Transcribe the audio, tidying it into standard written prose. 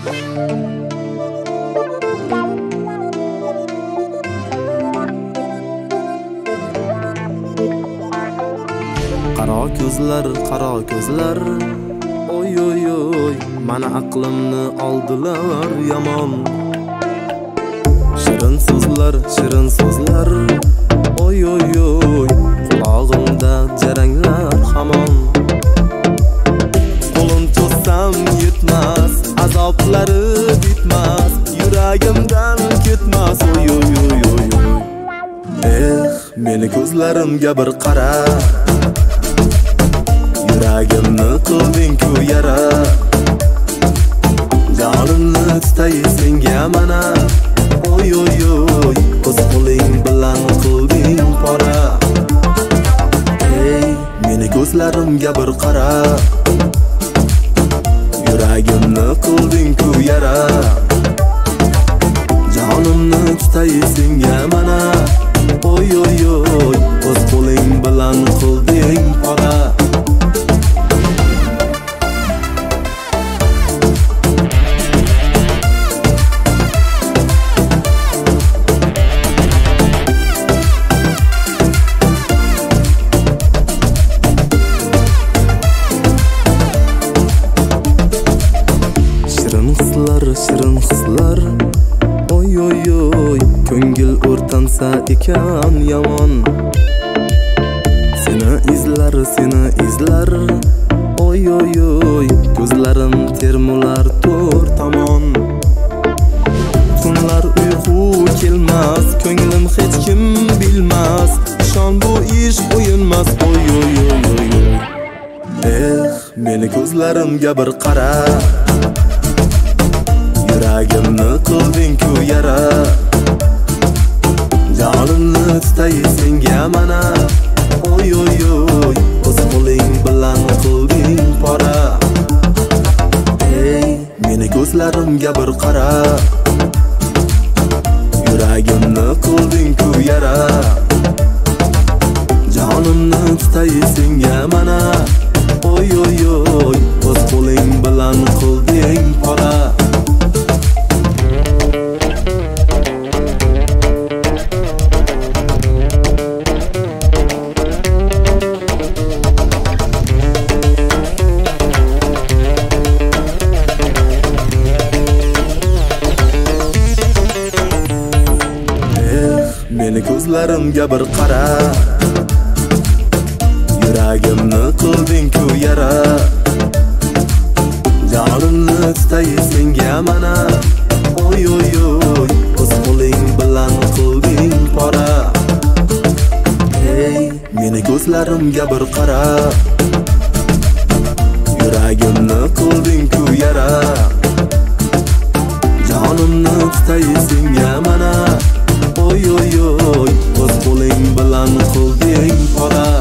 Qaro ko'zlar oy oy oy mana aqlimni oldilar yomon. Shirin so'zlar oy oy oy qulog'imda jaranglar hamon. Qo'lim cho'zsam yetmas, azoblari bitmas, yuragimdan ketmas oy oy oy oy. Meni ko'zlarimga bir qara, yuragimni qilding-ku yara. Jonimni tutay senga mana, oy oy oy o'z qo'ling bilan qilding pora. Meni ko'zlarimga bir qara, yuragimni qilding-ku yara. Jonimni tutay senga mana, oy oy oy o'z qo'ling bilan qilding pora. Shirin hislar oy oy oy ko'ngil o'rtansa ekan yomon. Seni izlar oy oy oy ko'zlarim termular to'rt tomon. Tunlar uyqu kelmas, ko'nglim hech kim bilmas, ishon bu ish o'yinmas oy oy oy oy. Meni ko'zlarimga bir qara, yuragimni qilding-ku yara. Jonimni tutay senga mana, oy oy oy o'z qo'ling bilan qilding pora. Meni ko'zlarimga bir qara, yuragimni qilding-ku yara. Jonimni tutay senga mana, oy oy oy o'z qo'ling bilan qilding pora. Meni ko'zlarimga bir qara, yuragimni qilding-ku yara. Jonimni tutay senga mana, oy oy oy o'z qo'ling bilan qilding pora. Meni ko'zlarimga bir qara, yuragimni qilding-ku yara. Jonimni tutay senga mana, oy oy oy o'z qo'ling bilan qilding pora.